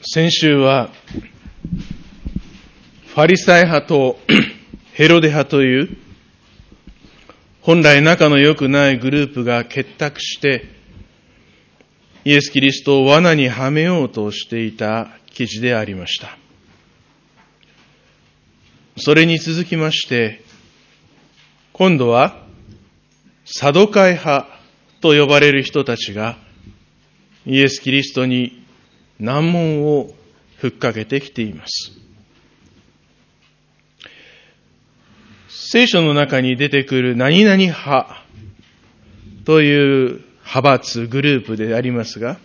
先週は、ファリサイ派とヘロデ派という、本来仲の良くないグループが結託して、イエス・キリストを罠にはめようとしていた記事でありました。それに続きまして、今度は、サドカイ派と呼ばれる人たちが、イエス・キリストに難問をふっかけてきています。聖書の中に出てくる何々派という派閥、グループでありますが、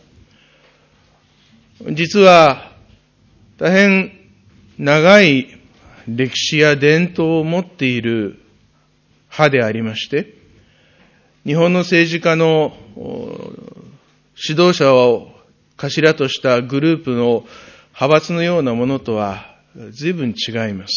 実は大変長い歴史や伝統を持っている派でありまして、日本の政治家の指導者を頭としたグループの派閥のようなものとは随分違います。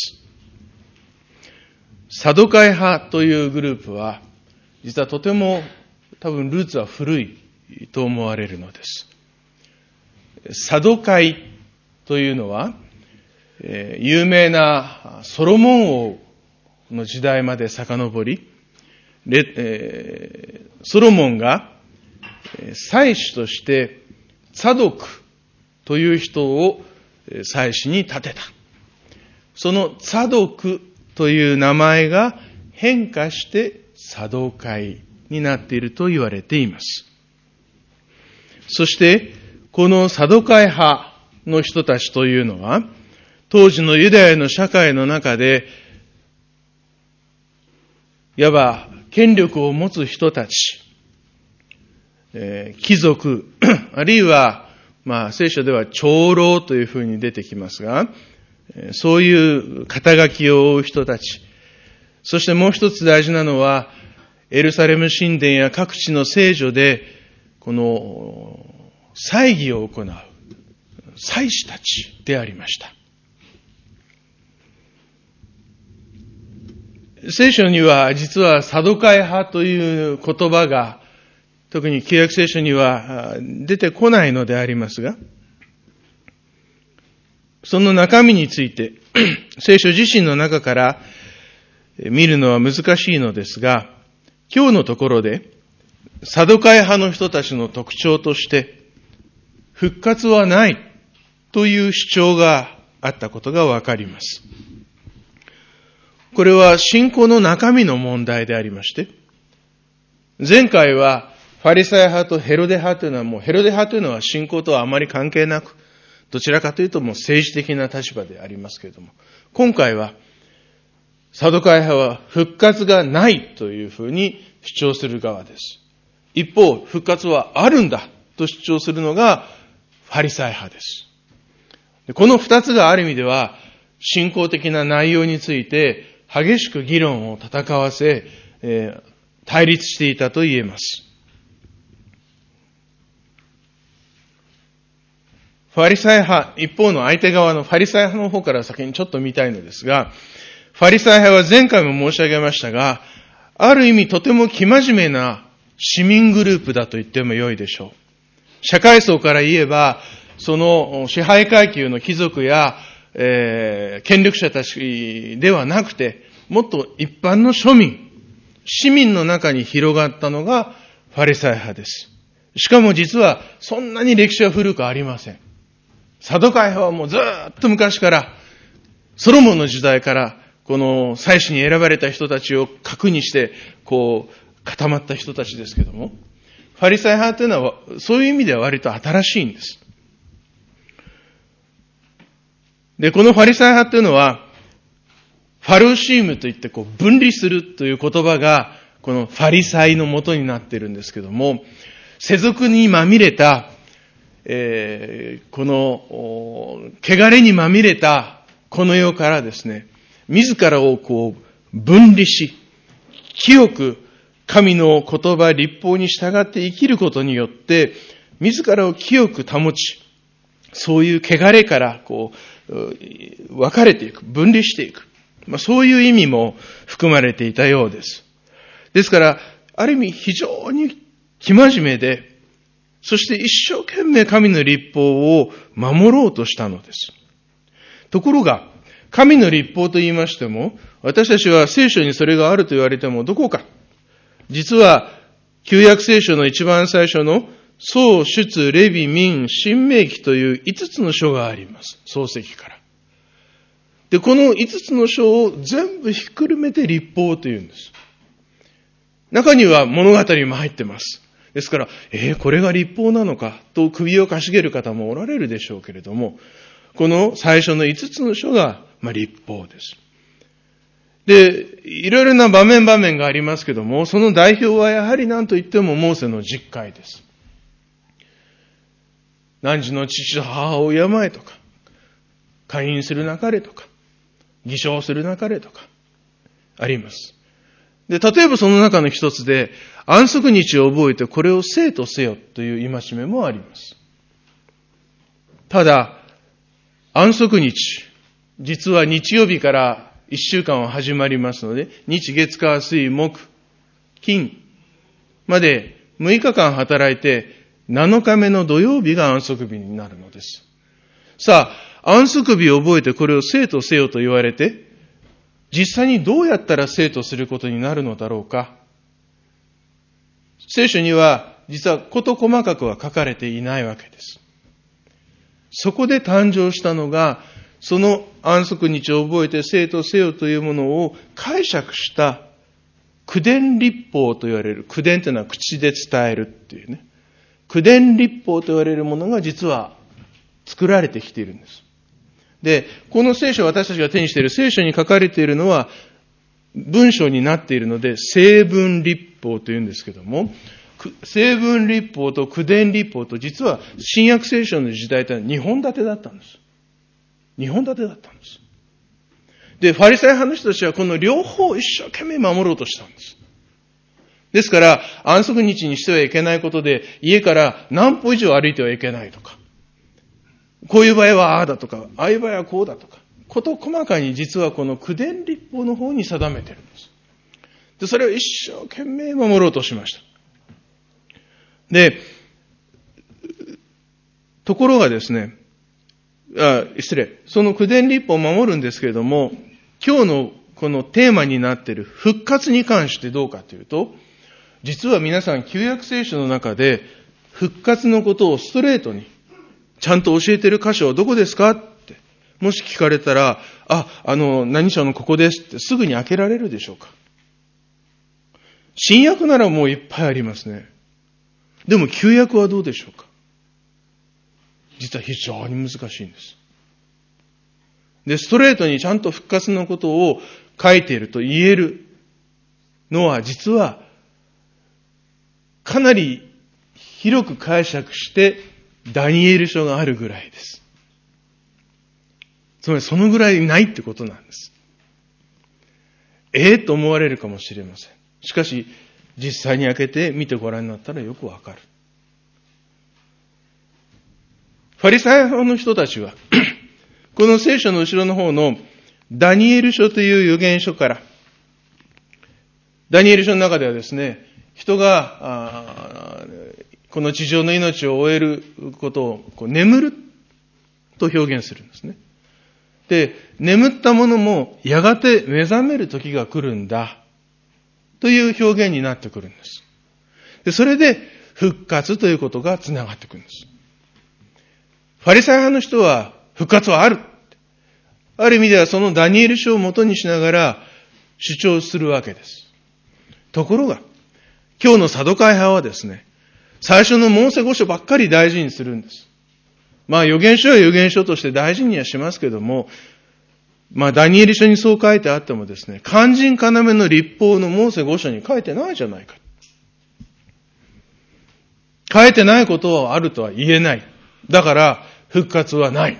サドカイ派というグループは、実はとても多分ルーツは古いと思われるのです。サドカイというのは、有名なソロモン王の時代まで遡り、ソロモンが祭司としてツァドクという人を祭司に立てた。そのツァドクという名前が変化してサドカイになっていると言われています。そしてこのサドカイ派の人たちというのは、当時のユダヤの社会の中で、いわば権力を持つ人たち、貴族、あるいは、聖書では長老というふうに出てきますが、そういう肩書きを負う人たち、そしてもう一つ大事なのは、エルサレム神殿や各地の聖所で、この祭儀を行う祭司たちでありました。聖書には実はサドカイ派という言葉が特に旧約聖書には出てこないのでありますが、その中身について聖書自身の中から見るのは難しいのですが、今日のところでサドカイ派の人たちの特徴として復活はないという主張があったことがわかります。これは信仰の中身の問題でありまして、前回はファリサイ派とヘロデ派というのはヘロデ派というのは信仰とはあまり関係なく、どちらかというと政治的な立場でありますけれども、今回はサドカイ派は復活がないというふうに主張する側です。一方、復活はあるんだと主張するのがファリサイ派です。この二つがある意味では信仰的な内容について激しく議論を戦わせ、対立していたと言えます。ファリサイ派、一方の相手側のファリサイ派の方から先にちょっと見たいのですが、ファリサイ派は前回も申し上げましたが、ある意味とても生真面目な市民グループだと言っても良いでしょう。社会層から言えば、その支配階級の貴族や、権力者たちではなくて、もっと一般の庶民、市民の中に広がったのがファリサイ派です。しかも実はそんなに歴史は古くありません。サドカイ派はもうずっと昔から、ソロモンの時代から、この祭司に選ばれた人たちを核にして、固まった人たちですけども、ファリサイ派というのは、そういう意味では割と新しいんです。で、このファリサイ派というのは、ファルシームといって分離するという言葉が、このファリサイの元になっているんですけども、世俗にまみれた、この、汚れにまみれたこの世からですね、自らを分離し、清く神の言葉、律法に従って生きることによって、自らを清く保ち、そういう汚れから分かれていく、分離していく。そういう意味も含まれていたようです。ですから、ある意味非常に生真面目で、 そして一生懸命神の律法を守ろうとしたのです。ところが、神の律法と言いましても、私たちは聖書にそれがあると言われてもどこか。実は、旧約聖書の一番最初の創出レビ民新明記という5つの書があります。創世記から。で、この5つの書を全部ひっくるめて律法というんです。中には物語も入ってます。ですから、これが律法なのかと首をかしげる方もおられるでしょうけれども、この最初の5つの書が、律法です。で、いろいろな場面がありますけども、その代表はやはり何と言ってもモーセの十戒です。汝の父と母を敬えとか、姦淫するなかれとか、偽証するなかれとか、あります。で、例えばその中の一つで、安息日を覚えてこれを聖とせよという戒めもあります。ただ、安息日、実は日曜日から1週間は始まりますので、日月火水木金まで6日間働いて、7日目の土曜日が安息日になるのです。さあ、安息日を覚えてこれを聖とせよと言われて、実際にどうやったら聖とすることになるのだろうか。聖書には実は事細かくは書かれていないわけです。そこで誕生したのが、その安息日を覚えて聖とせよというものを解釈した口伝律法と言われる。口伝というのは口で伝えるっていうね。口伝律法と言われるものが実は作られてきているんです。で、この聖書、私たちが手にしている聖書に書かれているのは文章になっているので、聖文律法というんですけども、聖文律法と口伝律法と実は新約聖書の時代というのは2本立てだったんです。2本立てだったんです。で、ファリサイ派の人たちはこの両方を一生懸命守ろうとしたんです。ですから、安息日にしてはいけないことで、家から何歩以上歩いてはいけないとか、こういう場合はああだとか、ああいう場合はこうだとか、こと細かに実はこの口伝律法の方に定めているんです。で、それを一生懸命守ろうとしました。で、ところがですね、その口伝律法を守るんですけれども、今日のこのテーマになっている復活に関してどうかというと、実は皆さん旧約聖書の中で復活のことをストレートにちゃんと教えている箇所はどこですかって、もし聞かれたら、何章のここですってすぐに開けられるでしょうか。新約ならもういっぱいありますね。でも旧約はどうでしょうか。実は非常に難しいんです。で、ストレートにちゃんと復活のことを書いていると言えるのは、実はかなり広く解釈してダニエル書があるぐらいです。つまりそのぐらいないってことなんです。と思われるかもしれません。しかし実際に開けて見てご覧になったらよくわかる。ファリサイ派の人たちはこの聖書の後ろの方のダニエル書という預言書から、ダニエル書の中ではですね、人がこの地上の命を終えることを眠ると表現するんですね。で、眠ったものもやがて目覚める時が来るんだという表現になってくるんです。で、それで復活ということがつながってくるんです。ファリサイ派の人は復活はある。ある意味ではそのダニエル書を元にしながら主張するわけです。ところが、今日のサドカイ派はですね、最初のモーセ五書ばっかり大事にするんです。預言書は預言書として大事にはしますけども、ダニエル書にそう書いてあってもですね、肝心要の律法のモーセ五書に書いてないじゃないか。書いてないことはあるとは言えない。だから復活はない。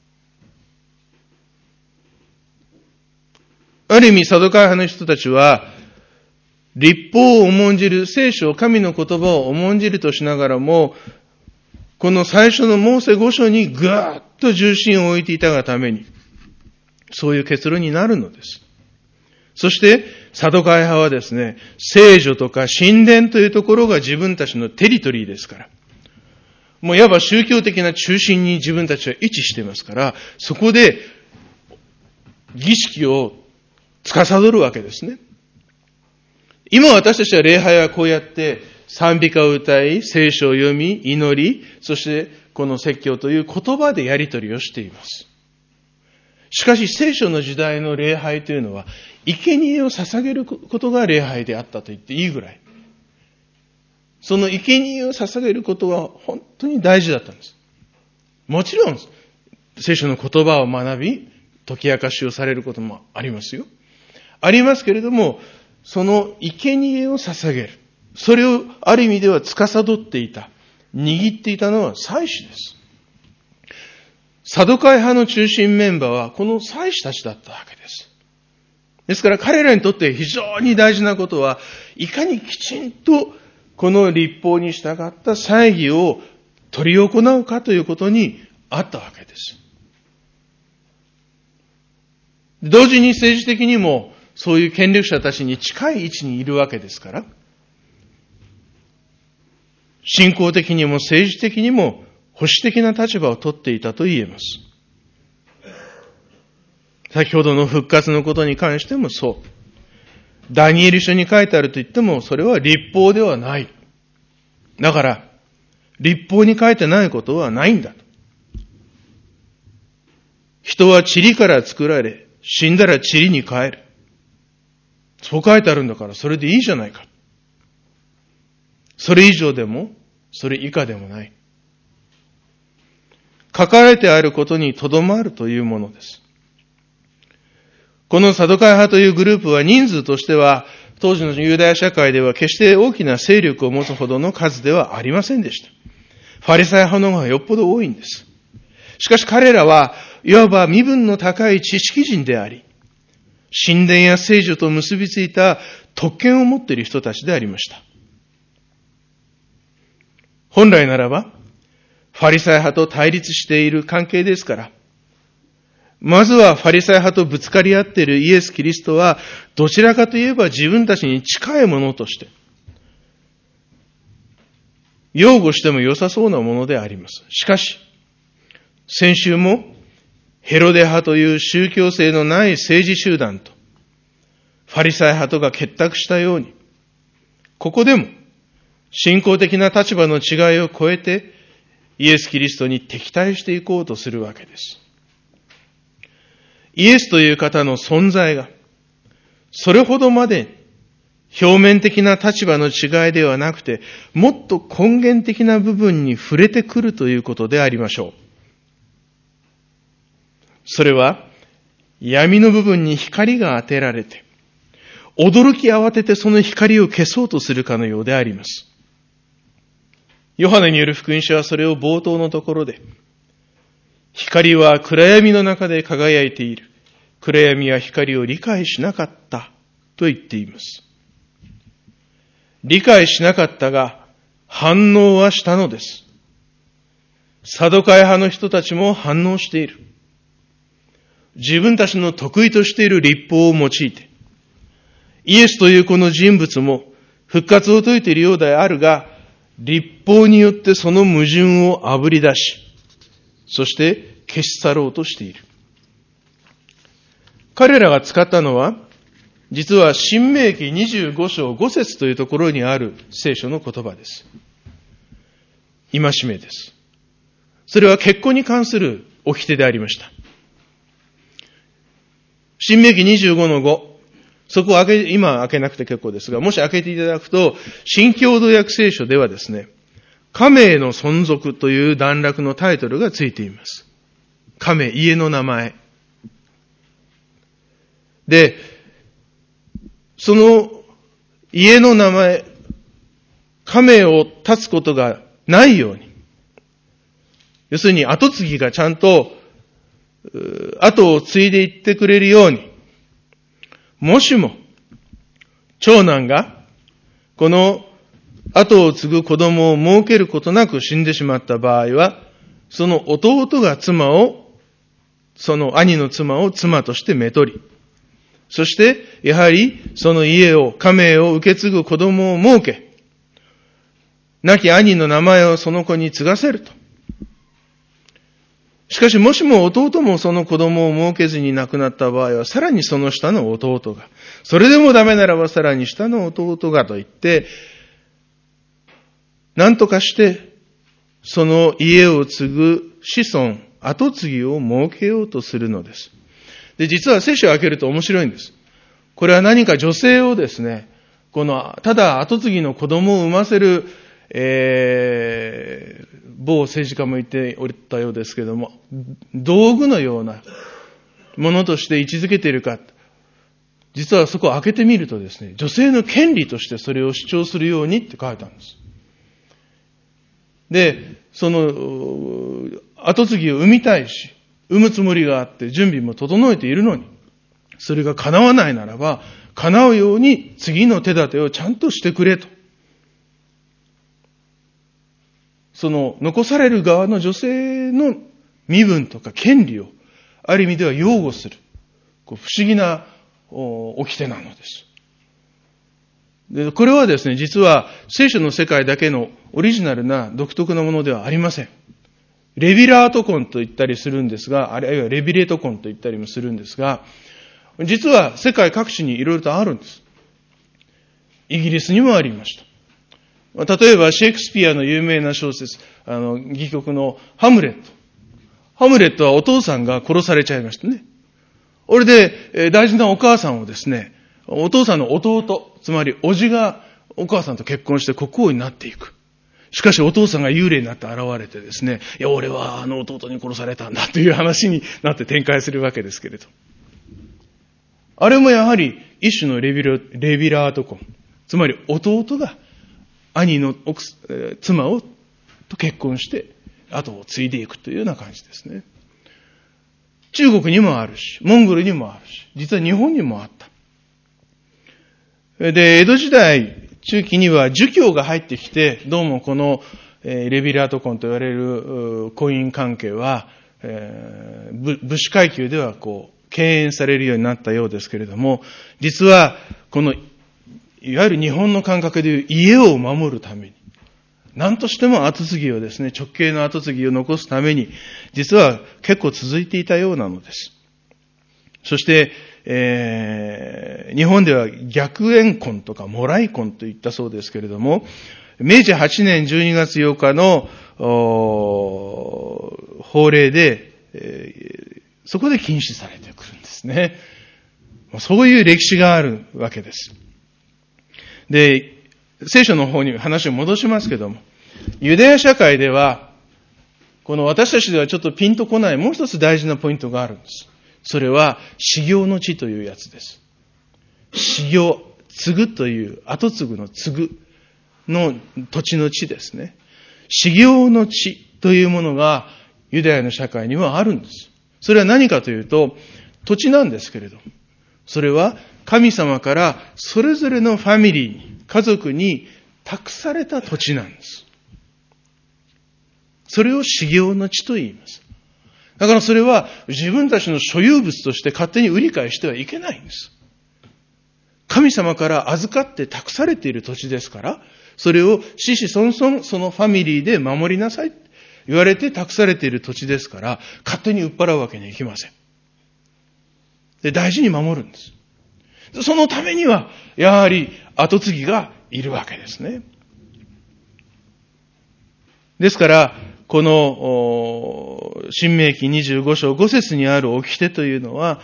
ある意味サドカイ派の人たちは律法を重んじる、聖書、神の言葉を重んじるとしながらも、この最初のモーセ五書にぐーっと重心を置いていたがために、そういう結論になるのです。そしてサドカイ派はですね、聖女とか神殿というところが自分たちのテリトリーですから、 もういわば宗教的な中心に自分たちは位置していますから、そこで儀式を司るわけですね。今私たちは礼拝はこうやって賛美歌を歌い、聖書を読み、祈り、そしてこの説教という言葉でやり取りをしています。しかし聖書の時代の礼拝というのは、生贄を捧げることが礼拝であったと言っていいぐらい。その生贄を捧げることは本当に大事だったんです。もちろん、聖書の言葉を学び、解き明かしをされることもありますよ。ありますけれども、その生贄を捧げる。それをある意味では司っていた。握っていたのは祭司です。サドカイ派の中心メンバーはこの祭司たちだったわけです。ですから彼らにとって非常に大事なことは、いかにきちんとこの律法に従った祭儀を執り行うかということにあったわけです。同時に政治的にもそういう権力者たちに近い位置にいるわけですから、信仰的にも政治的にも保守的な立場を取っていたと言えます。先ほどの復活のことに関してもそう。ダニエル書に書いてあると言っても、それは律法ではない。だから、律法に書いてないことはないんだと。人は塵から作られ、死んだら塵に帰る。そう書いてあるんだから、それでいいじゃないか。それ以上でも、それ以下でもない。書かれてあることにとどまるというものです。このサドカイ派というグループは人数としては、当時のユダヤ社会では決して大きな勢力を持つほどの数ではありませんでした。ファリサイ派の方がよっぽど多いんです。しかし彼らはいわば身分の高い知識人であり、神殿や聖女と結びついた特権を持っている人たちでありました。本来ならば、ファリサイ派と対立している関係ですから、まずはファリサイ派とぶつかり合っているイエス・キリストは、どちらかといえば自分たちに近いものとして、擁護しても良さそうなものであります。しかし、先週もヘロデ派という宗教性のない政治集団と、ファリサイ派とが結託したように、ここでも信仰的な立場の違いを超えて、イエス・キリストに敵対していこうとするわけです。イエスという方の存在が、それほどまで表面的な立場の違いではなくて、もっと根源的な部分に触れてくるということでありましょう。それは、闇の部分に光が当てられて、驚き慌ててその光を消そうとするかのようであります。ヨハネによる福音書はそれを冒頭のところで、光は暗闇の中で輝いている。暗闇は光を理解しなかったと言っています。理解しなかったが反応はしたのです。サドカイ派の人たちも反応している。自分たちの得意としている律法を用いて、イエスというこの人物も復活を説いているようであるが、律法によってその矛盾をあぶり出し、そして消し去ろうとしている。彼らが使ったのは、実は申命記25章5節というところにある聖書の言葉です。戒めです。それは結婚に関する掟でありました。申命記25の5、そこを今開けなくて結構ですが、もし開けていただくと、新共同訳聖書ではですね、家名の存続という段落のタイトルがついています。家名、家の名前。で、その家の名前、家名を立つことがないように、要するに後継ぎがちゃんと後を継いでいってくれるように、もしも長男がこの後を継ぐ子供を設けることなく死んでしまった場合は、その弟がその兄の妻を妻としてめとり、そしてやはりその家名を受け継ぐ子供を設け、 亡き兄の名前をその子に継がせると。しかしもしも弟もその子供を設けずに亡くなった場合は、さらにその下の弟が、それでもダメならばさらに下の弟がと言って、何とかしてその家を継ぐ子孫、後継ぎを設けようとするのです。で、実は聖書を開けると面白いんです。これは何か女性をですね、ただ後継ぎの子供を産ませる、某政治家も言っておったようですけれども、道具のようなものとして位置づけているか。実はそこを開けてみるとですね、女性の権利としてそれを主張するようにって書いてあるんです。で、その後継ぎを産みたいし、産むつもりがあって準備も整えているのに、それが叶わないならば、叶うように次の手立てをちゃんとしてくれと。その残される側の女性の身分とか権利をある意味では擁護する不思議な掟なのです。で、これはですね、実は聖書の世界だけのオリジナルな独特なものではありません。レビラート婚と言ったりするんですが、あるいはレビレート婚と言ったりもするんですが、実は世界各地にいろいろとあるんです。イギリスにもありました。例えばシェイクスピアの有名な小説、戯曲のハムレット。ハムレットはお父さんが殺されちゃいましたね。これで大事なお母さんをですね、お父さんの弟、つまり叔父がお母さんと結婚して国王になっていく。しかしお父さんが幽霊になって現れてですね、いや俺はあの弟に殺されたんだという話になって展開するわけですけれど。あれもやはり一種のレビラート婚。つまり弟が兄の妻と結婚して後を継いでいくというような感じですね。中国にもあるし、モンゴルにもあるし、実は日本にもあった。で、江戸時代中期には儒教が入ってきて、どうもこのレビラート婚と言われる婚姻関係は、武士階級では敬遠されるようになったようですけれども、実はこのいわゆる日本の感覚でいう家を守るために、何としても後継ぎをですね、直系の後継ぎを残すために、実は結構続いていたようなのです。そして、日本では逆縁婚とかもらい婚といったそうですけれども、明治8年12月8日の法令で、そこで禁止されてくるんですね。そういう歴史があるわけです。で、聖書の方に話を戻しますけども、ユダヤ社会では、この私たちではちょっとピンとこないもう一つ大事なポイントがあるんです。それは、修行の地というやつです。修行、継ぐという、後継ぐの継ぐの土地の地ですね。修行の地というものがユダヤの社会にはあるんです。それは何かというと、土地なんですけれど、それは神様からそれぞれのファミリーに、家族に託された土地なんです。それを修行の地と言います。だからそれは自分たちの所有物として勝手に売り買いしてはいけないんです。神様から預かって託されている土地ですから、それを子々孫々そのファミリーで守りなさいって言われて託されている土地ですから、勝手に売っ払うわけにはいきません。で、大事に守るんです。そのためには、やはり後継ぎがいるわけですね。ですから、この、申命記25章5節にある掟というのは、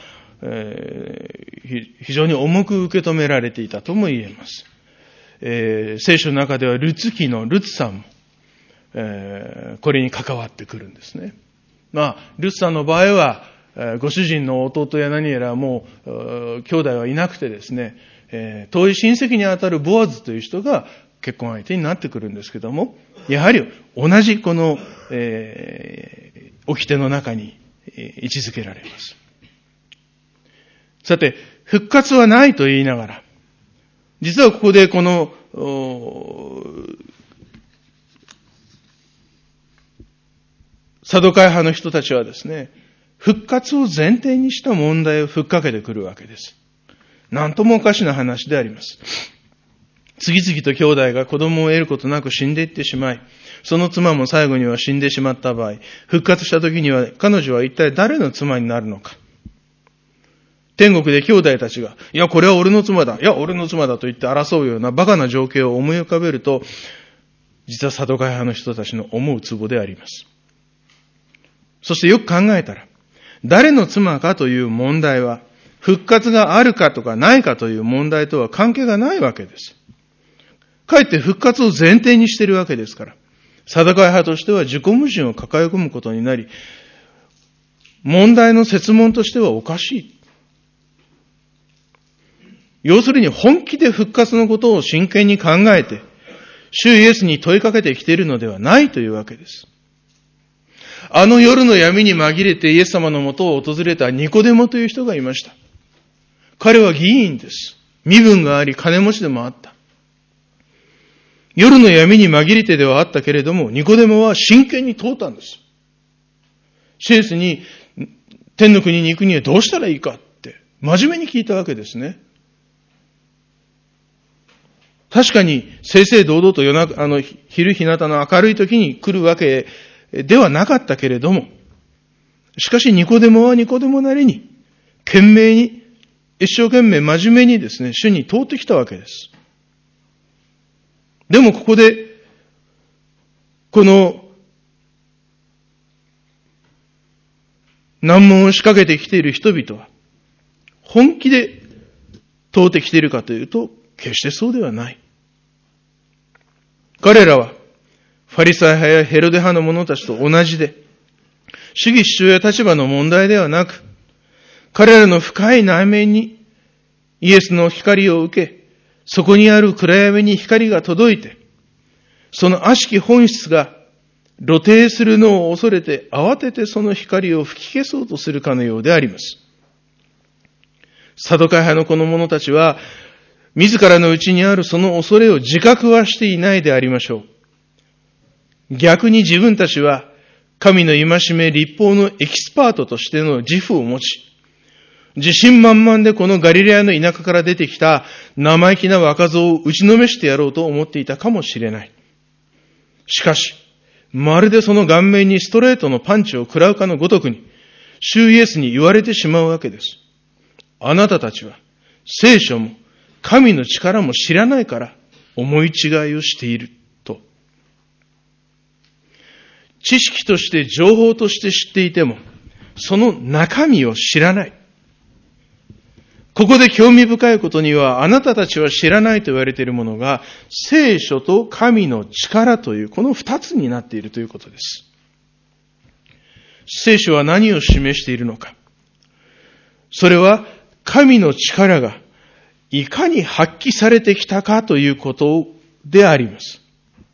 非常に重く受け止められていたとも言えます。聖書の中ではルツ記のルツさんも、これに関わってくるんですね。ルツさんの場合は、ご主人の弟や何やらもう兄弟はいなくてですね、遠い親戚にあたるボアズという人が結婚相手になってくるんですけども、やはり同じこの、掟の中に位置づけられます。さて、復活はないと言いながら、実はここでこのサドカイ派の人たちはですね、復活を前提にした問題をふっかけてくるわけです。なんともおかしな話であります。 次々と兄弟が子供を得ることなく死んでいってしまい、その妻も最後には死んでしまった場合、復活した時には彼女は一体誰の妻になるのか。天国で兄弟たちが、いや、これは俺の妻だ、いや、俺の妻だと言って争うようなバカな情景を思い浮かべると、実はサドカイ派の人たちの思うツボであります。そしてよく考えたら、誰の妻かという問題は、復活があるかとかないかという問題とは関係がないわけです。かえって復活を前提にしているわけですから、サドカイ派としては自己矛盾を抱え込むことになり、問題の設問としてはおかしい。要するに本気で復活のことを真剣に考えて、主イエスに問いかけてきているのではないというわけです。あの夜の闇に紛れてイエス様のもとを訪れたニコデモという人がいました。彼は議員です。身分があり金持ちでもあった。夜の闇に紛れてではあったけれども、ニコデモは真剣に問うたんです。主イエスに天の国に行くにはどうしたらいいかって真面目に聞いたわけですね。確かに正々堂々と昼日向の明るい時に来るわけではなかったけれども、しかしニコデモはニコデモなりに懸命に一生懸命真面目にですね、主に問うてきたわけです。でもここでこの難問を仕掛けてきている人々は本気で問うてきているかというと、決してそうではない。彼らはファリサイ派やヘロデ派の者たちと同じで、主義主張や立場の問題ではなく、彼らの深い内面にイエスの光を受け、そこにある暗闇に光が届いて、その悪しき本質が露呈するのを恐れて慌ててその光を吹き消そうとするかのようであります。サドカイ派のこの者たちは、自らの内にあるその恐れを自覚はしていないでありましょう。逆に自分たちは神の戒め律法のエキスパートとしての自負を持ち、自信満々でこのガリレアの田舎から出てきた生意気な若造を打ちのめしてやろうと思っていたかもしれない。しかし、まるでその顔面にストレートのパンチを食らうかのごとくに、主イエスに言われてしまうわけです。あなたたちは聖書も神の力も知らないから思い違いをしていると。知識として情報として知っていても、その中身を知らない。ここで興味深いことには、あなたたちは知らないと言われているものが、聖書と神の力という、この二つになっているということです。聖書は何を示しているのか。それは、神の力がいかに発揮されてきたかということであります。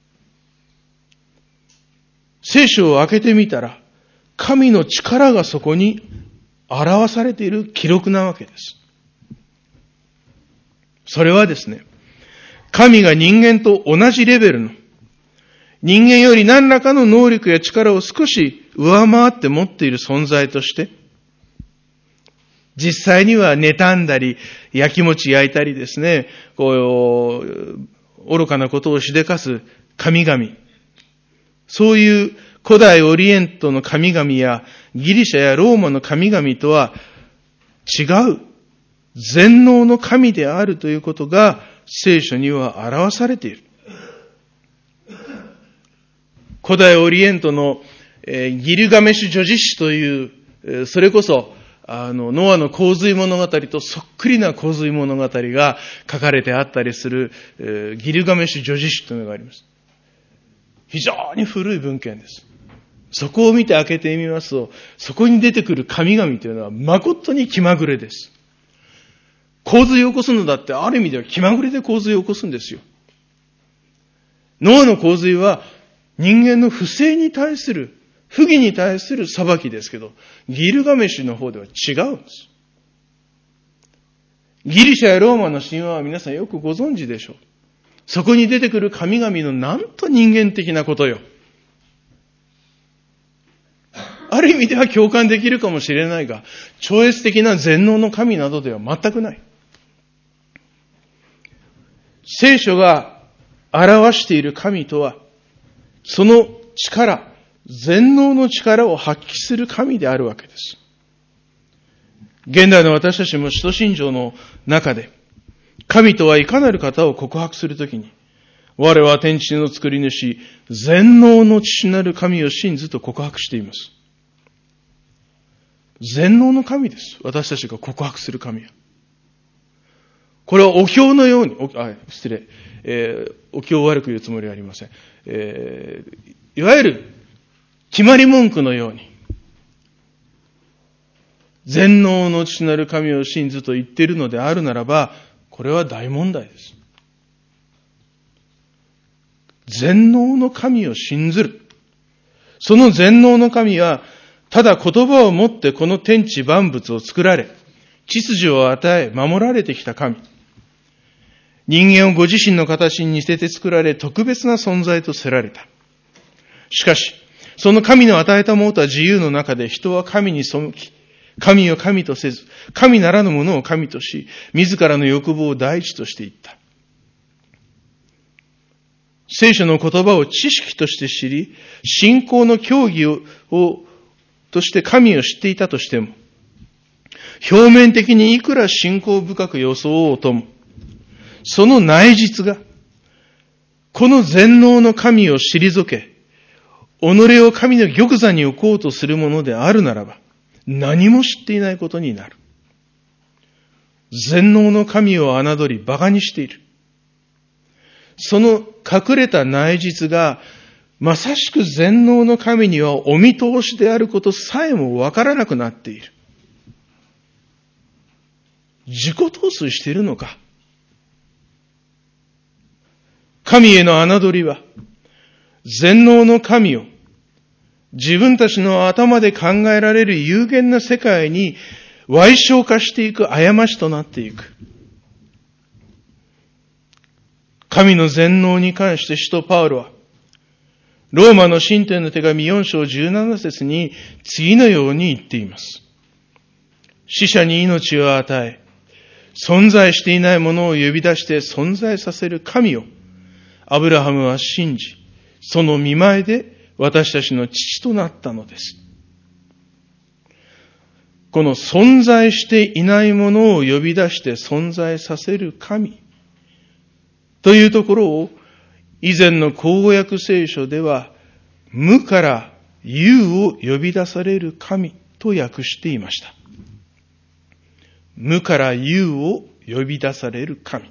聖書を開けてみたら、神の力がそこに表されている記録なわけです。それはですね、神が人間と同じレベルの、人間より何らかの能力や力を少し上回って持っている存在として、実際には妬んだり、焼きもち焼いたりですね、愚かなことをしでかす神々。そういう古代オリエントの神々やギリシャやローマの神々とは違う全能の神であるということが聖書には表されている。古代オリエントのギルガメシュ叙事詩という、それこそノアの洪水物語とそっくりな洪水物語が書かれてあったりするギルガメシュ叙事詩というのがあります。非常に古い文献です。そこを見て開けてみますと、そこに出てくる神々というのは誠に気まぐれです。洪水を起こすのだってある意味では気まぐれで洪水を起こすんですよ。ノアの洪水は人間の不正に対する、不義に対する裁きですけど、ギルガメシュの方では違うんです。ギリシャやローマの神話は皆さんよくご存知でしょう。そこに出てくる神々のなんと人間的なことよ。ある意味では共感できるかもしれないが、超越的な全能の神などでは全くない。 聖書が表している神とは、その力、全能の力を発揮する神であるわけです。現代の私たちも使徒信条の中で、神とはいかなる方を告白するときに、我は天地の作り主、全能の父なる神を信ずと告白しています。全能の神です。私たちが告白する神は。これはお経のように、お経を悪く言うつもりはありません。いわゆる決まり文句のように、全能の父なる神を信ずと言っているのであるならば、これは大問題です。全能の神を信ずる。その全能の神は、ただ言葉をもってこの天地万物を作られ、秩序を与え、守られてきた神。人間をご自身の形に似せて作られ、特別な存在とせられた。しかし、その神の与えたものとは自由の中で人は神に背き、神を神とせず、神ならぬものを神とし、自らの欲望を第一としていった。聖書の言葉を知識として知り、信仰の教義として神を知っていたとしても、表面的にいくら信仰深く装おうとも、その内実が、この全能の神を退け、己を神の玉座に置こうとするものであるならば、何も知っていないことになる。全能の神を侮り、馬鹿にしている。その隠れた内実が、まさしく全能の神にはお見通しであることさえもわからなくなっている。自己陶酔しているのか。神への侮りは、全能の神を自分たちの頭で考えられる有限な世界に歪小化していく過ちとなっていく。神の全能に関して使徒パウロは、ローマの信徒への手紙4章17節に次のように言っています。死者に命を与え、存在していないものを呼び出して存在させる神を、アブラハムは信じ、その御前で私たちの父となったのです。この存在していないものを呼び出して存在させる神というところを、以前の口語訳聖書では、無から有を呼び出される神と訳していました。無から有を呼び出される神。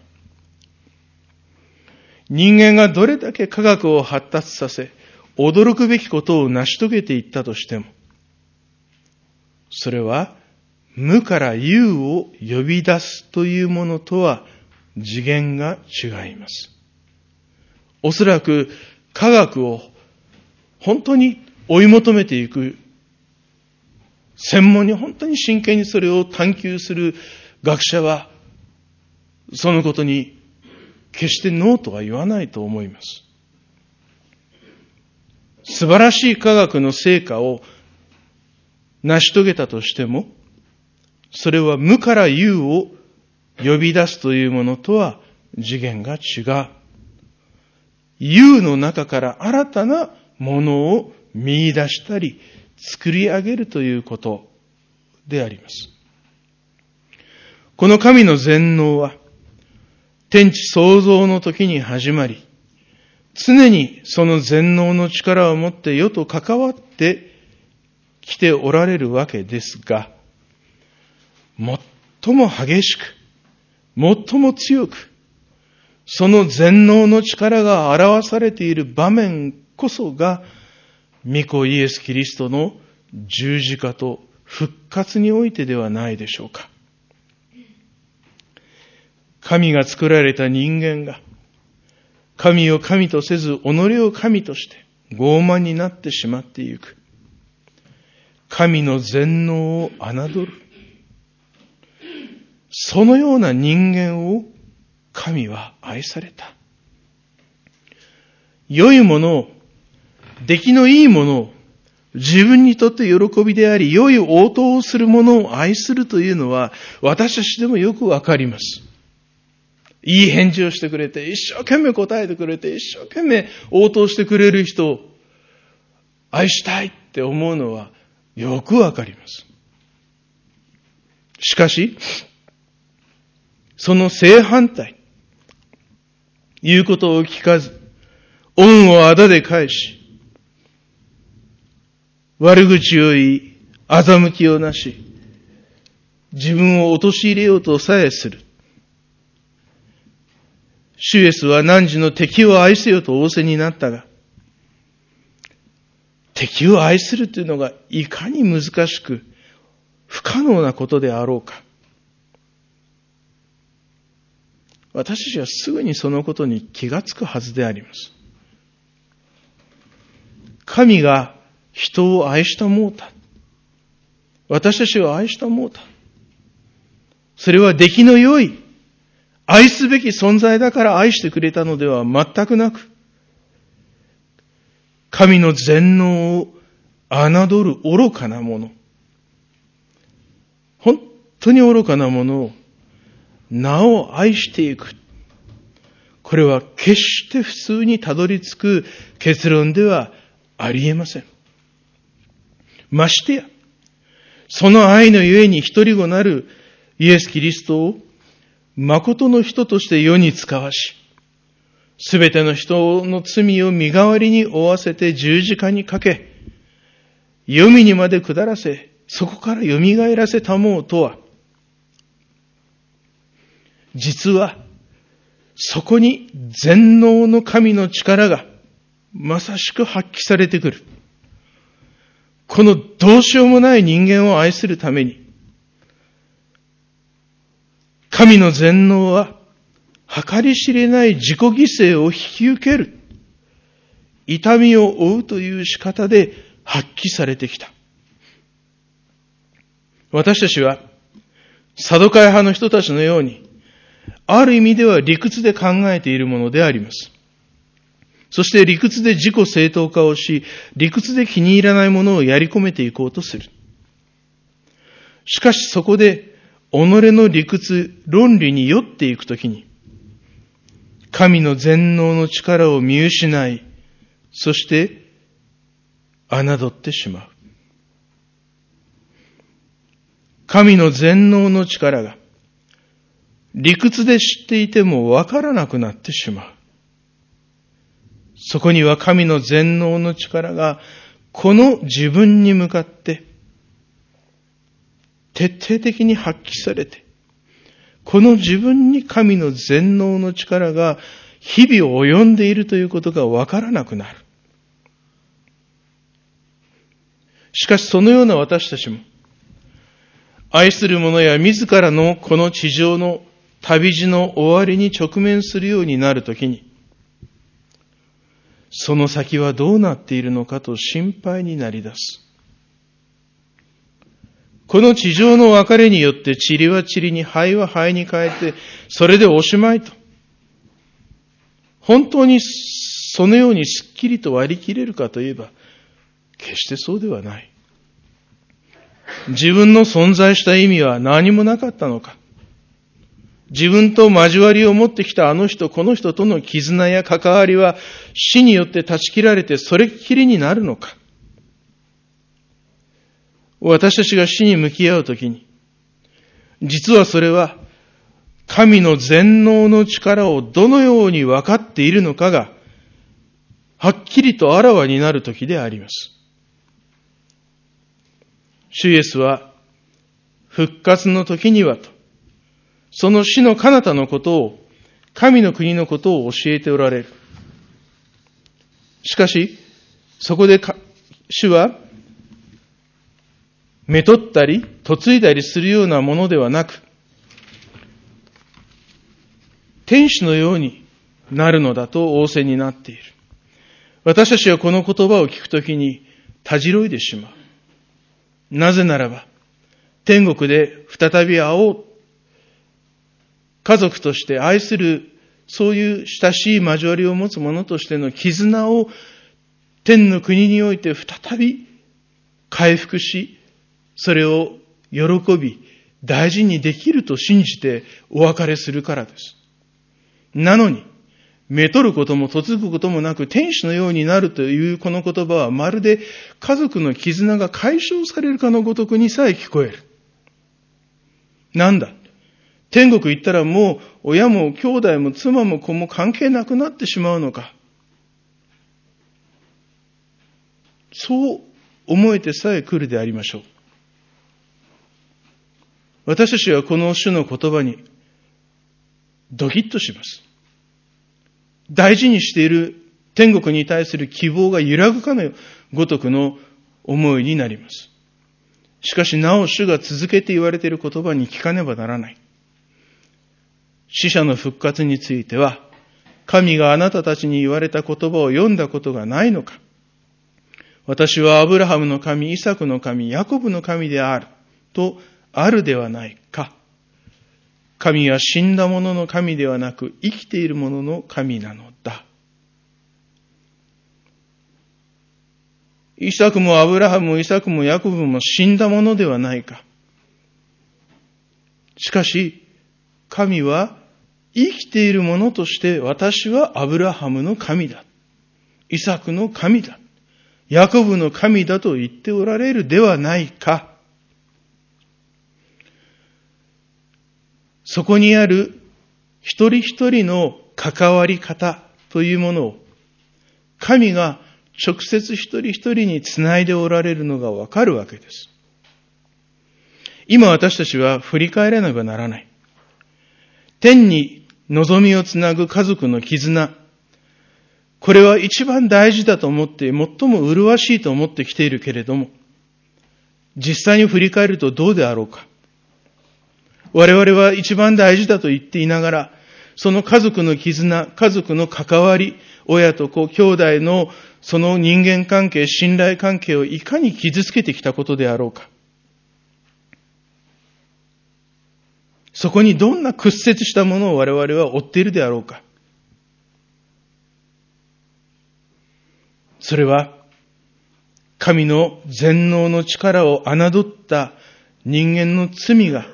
人間がどれだけ科学を発達させ、驚くべきことを成し遂げていったとしても、それは無から有を呼び出すというものとは次元が違います。おそらく科学を本当に追い求めていく、専門に本当に真剣にそれを探求する学者は、そのことに決してノーとは言わないと思います。素晴らしい科学の成果を成し遂げたとしても、それは無から有を呼び出すというものとは次元が違う。有の中から新たなものを見出したり作り上げるということであります。この神の全能は天地創造の時に始まり、常にその全能の力を持って世と関わってきておられるわけですが、最も激しく、最も強く、その全能の力が表されている場面こそが、御子イエス・キリストの十字架と復活においてではないでしょうか。神が作られた人間が、神を神とせず、己を神として傲慢になってしまっていく。神の全能を侮る。そのような人間を神は愛された。良いものを、出来のいいものを、自分にとって喜びであり、良い応答をするものを愛するというのは、私たちでもよくわかります。 いい返事をしてくれて、一生懸命答えてくれて、一生懸命応答してくれる人を愛したいって思うのはよくわかります。しかし、その正反対、言うことを聞かず、恩をあだで返し、悪口を言い、欺きをなし、自分を陥れようとさえする。主イエスは汝の敵を愛せよと仰せになったが、敵を愛するというのがいかに難しく不可能なことであろうか。私たちはすぐにそのことに気がつくはずであります。神が人を愛したもうた。私たちを愛したもうた。それは出来の良い、愛すべき存在だから愛してくれたのでは全くなく、神の全能を侮る愚かなもの、本当に愚かなものをなお愛していく。これは決して普通にたどり着く結論ではありえません。ましてや、その愛のゆえに一人子なるイエス・キリストを誠の人として世に使わし、すべての人の罪を身代わりに負わせて十字架にかけ、黄泉にまで下らせ、そこから蘇らせたもうとは、実は、そこに全能の神の力がまさしく発揮されてくる。このどうしようもない人間を愛するために、神の全能は計り知れない自己犠牲を引き受ける。痛みを負うという仕方で発揮されてきた。私たちはサドカイ派の人たちのように、ある意味では理屈で考えているものであります。そして理屈で自己正当化をし、理屈で気に入らないものをやり込めていこうとする。しかしそこで、己の理屈、論理に酔っていくときに、神の全能の力を見失い、そして侮ってしまう。神の全能の力が、理屈で知っていてもわからなくなってしまう。そこには神の全能の力が、この自分に向かって、徹底的に発揮されて、この自分に神の全能の力が日々及んでいるということがわからなくなる。しかしそのような私たちも、愛する者や自らのこの地上の旅路の終わりに直面するようになるときに、その先はどうなっているのかと心配になり出す。この地上の別れによって塵は塵に灰は灰に変えて、それでおしまいと。本当にそのようにすっきりと割り切れるかといえば、決してそうではない。自分の存在した意味は何もなかったのか。自分と交わりを持ってきたあの人、この人との絆や関わりは死によって断ち切られてそれっきりになるのか。私たちが死に向き合うときに、実はそれは神の全能の力をどのように分かっているのかが、はっきりとあらわになるときであります。主イエスは、復活の時にはと、その死の彼方のことを、神の国のことを教えておられる。しかし、そこで主は、めとったり、嫁いだりするようなものではなく、天使のようになるのだと仰せになっている。私たちはこの言葉を聞くときに、たじろいでしまう。なぜならば、天国で再び会おう。家族として愛する、そういう親しい交わりを持つ者としての絆を天の国において再び回復し、それを喜び、大事にできると信じてお別れするからです。 なのに、めとることも嫁ぐこともなく天使のようになるというこの言葉はまるで家族の絆が解消されるかのごとくにさえ聞こえる。なんだ。天国行ったらもう親も兄弟も妻も子も関係なくなってしまうのか。そう思えてさえ来るでありましょう。私たちはこの主の言葉にドキッとします。大事にしている天国に対する希望が揺らぐかのごとくの思いになります。しかしなお主が続けて言われている言葉に聞かねばならない。死者の復活については、神があなたたちに言われた言葉を読んだことがないのか。私はアブラハムの神、イサクの神、ヤコブの神であるとあるではないか。神は死んだ者の神ではなく生きている者の神なのだ。イサクもアブラハムもイサクもヤコブも死んだ者ではないか。しかし、神は生きている者として私はアブラハムの神だ。イサクの神だ。ヤコブの神だと言っておられるではないか。そこにある一人一人の関わり方というものを神が直接一人一人につないでおられるのがわかるわけです。今私たちは振り返らねばならない。天に望みをつなぐ家族の絆。これは一番大事だと思って、最も麗しいと思ってきているけれども、実際に振り返るとどうであろうか。我々は一番大事だと言っていながら、その家族の絆、家族の関わり、親と子、兄弟のその人間関係、信頼関係をいかに傷つけてきたことであろうか。そこにどんな屈折したものを我々は追っているであろうか。それは、神の全能の力を侮った人間の罪が、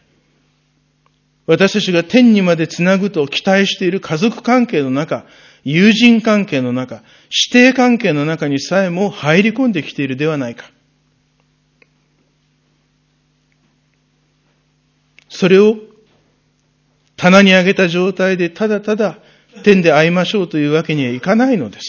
私たちが天にまでつなぐと期待している家族関係の中、友人関係の中、師弟関係の中にさえも入り込んできているではないか。それを棚に上げた状態でただただ天で会いましょうというわけにはいかないのです。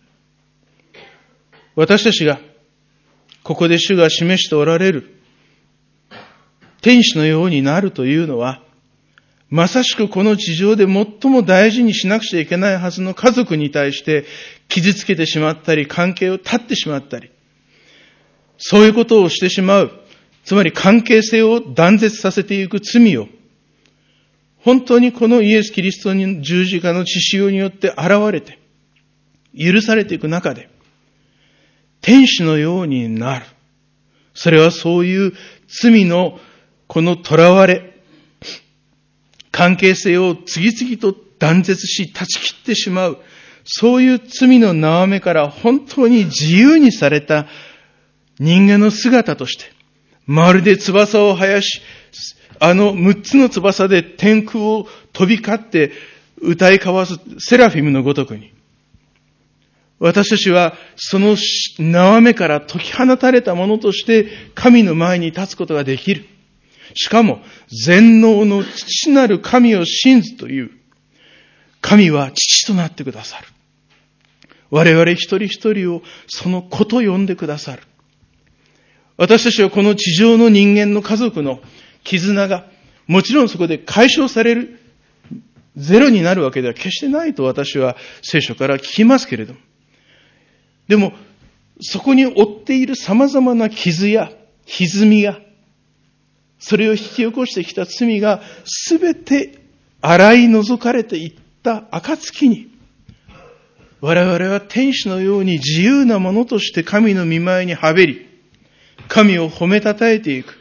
私たちがここで主が示しておられる天使のようになるというのは、まさしくこの地上で最も大事にしなくちゃいけないはずの家族に対して傷つけてしまったり、関係を断ってしまったり、そういうことをしてしまう、つまり関係性を断絶させていく罪を、本当にこのイエス・キリストの十字架の血潮によって現れて、許されていく中で、天使のようになる。それはそういう罪のこの囚われ、関係性を次々と断絶し、断ち切ってしまう。そういう罪の縄目から本当に自由にされた人間の姿として、まるで翼を生やし、6つの翼で天空を飛び交って歌い交わすセラフィムのごとくに、私たちはその縄目から解き放たれたものとして神の前に立つことができる。しかも全能の父なる神を信ずという、神は父となってくださる。我々一人一人をその子と呼んでくださる。私たちはこの地上の人間の家族の絆がもちろんそこで解消される、ゼロになるわけでは決してないと私は聖書から聞きますけれども、でもそこに負っている様々な傷や歪みや、それを引き起こしてきた罪がすべて洗い除かれていった暁に、我々は天使のように自由なものとして神の御前にはべり、神を褒めたたえていく。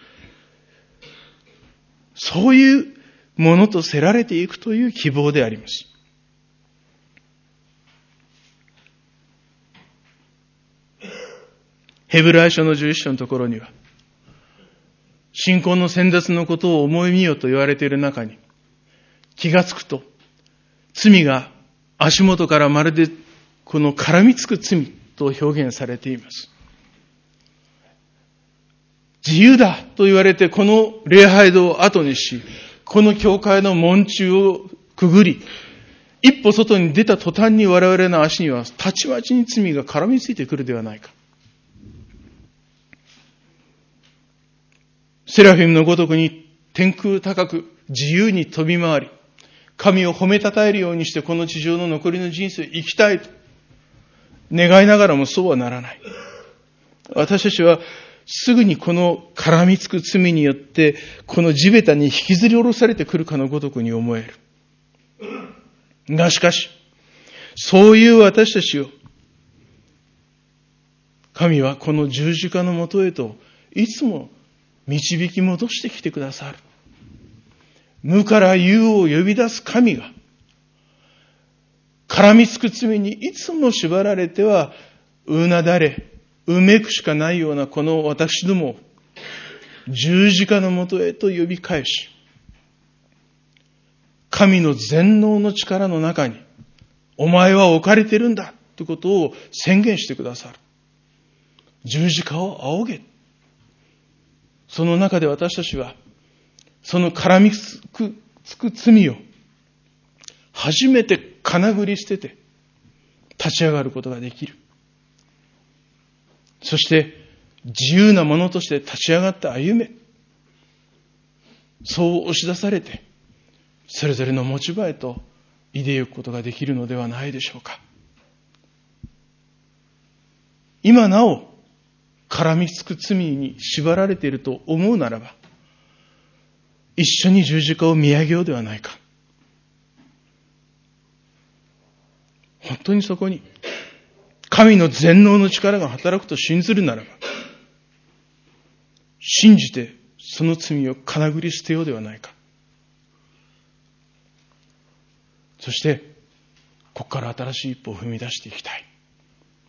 そういうものとせられていくという希望であります。ヘブライ書の11章のところには、信仰の先達のことを思い見よと言われている中に、気がつくと、 罪が足元からまるでこの絡みつく罪と表現されています。自由だと言われてこの礼拝堂を後にし、この教会の門柱をくぐり、一歩外に出た途端に我々の足にはたちまちに罪が絡みついてくるではないか。セラフィムのごとくに天空高く自由に飛び回り、神を褒めたたえるようにしてこの地上の残りの人生を生きたいと願いながらもそうはならない。私たちはすぐにこの絡みつく罪によってこの地べたに引きずり下ろされてくるかのごとくに思える。がしかし、そういう私たちを神はこの十字架のもとへといつも導き戻してきてくださる。無から有を呼び出す神が絡みつく罪にいつも縛られてはうなだれ、うめくしかないようなこの私どもを十字架のもとへと呼び返し、神の全能の力の中にお前は置かれているんだということを宣言してくださる。十字架を仰げ。その中で私たちはその絡みつく罪を初めてかなぐり捨てて立ち上がることができる。そして自由なものとして立ち上がって歩め。そう押し出されてそれぞれの持ち場へと出で行くことができるのではないでしょうか。今なお絡みつく罪に縛られていると思うならば、一緒に十字架を見上げようではないか。本当にそこに神の全能の力が働くと信ずるならば、信じてその罪をかなぐり捨てようではないか。そしてここから新しい一歩を踏み出していきたい。